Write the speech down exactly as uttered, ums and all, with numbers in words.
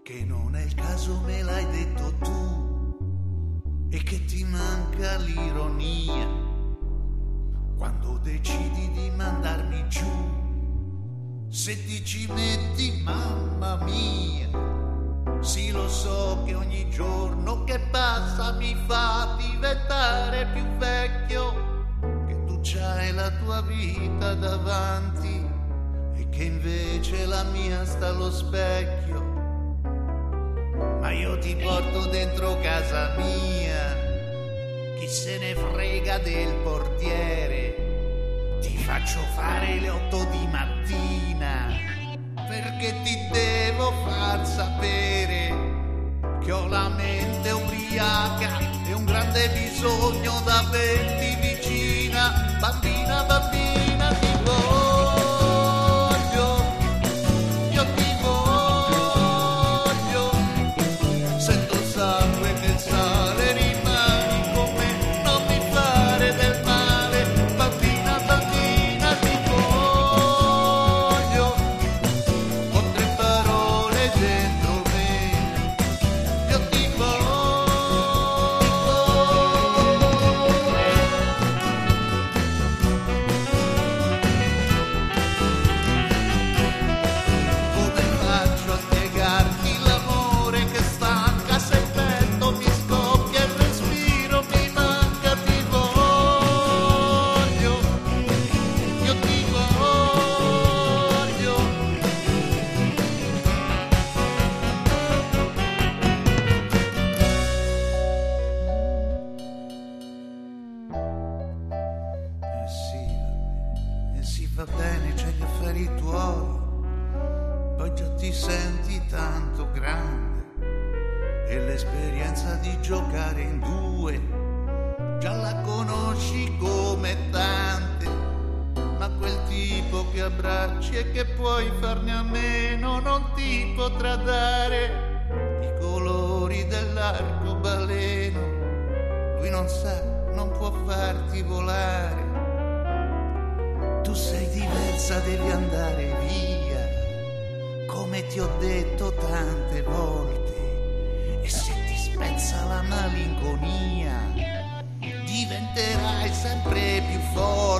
che non è il caso, me l'hai detto tu, e che ti manca l'ironia quando decidi di mandarmi giù. Se ti ci metti, mamma mia, sì lo so che ogni giorno che passa mi fa diventare più vecchio, che tu c'hai la tua vita davanti e che invece la mia sta allo specchio. Ma io ti porto dentro casa mia, chi se ne frega del portiere, ti faccio fare le otto di mattina, perché ti devo far sapere che ho la mente ubriaca e un grande bisogno d'averti vicina. Bambina, bambina, ti voglio, io ti voglio, sento il sangue che sale, rimani con me, non mi fare del male. Bambina, bambina, ti voglio, con tre parole dentro me, io ti come faccio a spiegarti l'amore che stanca, se il petto mi scoppia il respiro mi manca. Ti voglio, io ti voglio. Eh sì, eh sì, va bene, c'è gli affari tuoi, poi già ti senti tanto grande e l'esperienza di giocare in due già la conosci come tante. Ma quel tipo che abbracci e che puoi farne a meno non ti potrà dare i colori dell'arcobaleno. Lui non sa, non può farti volare. Tu sei diversa, devi andare via, come ti ho detto tante volte. E se ti spezza la malinconia, diventerai sempre più forte.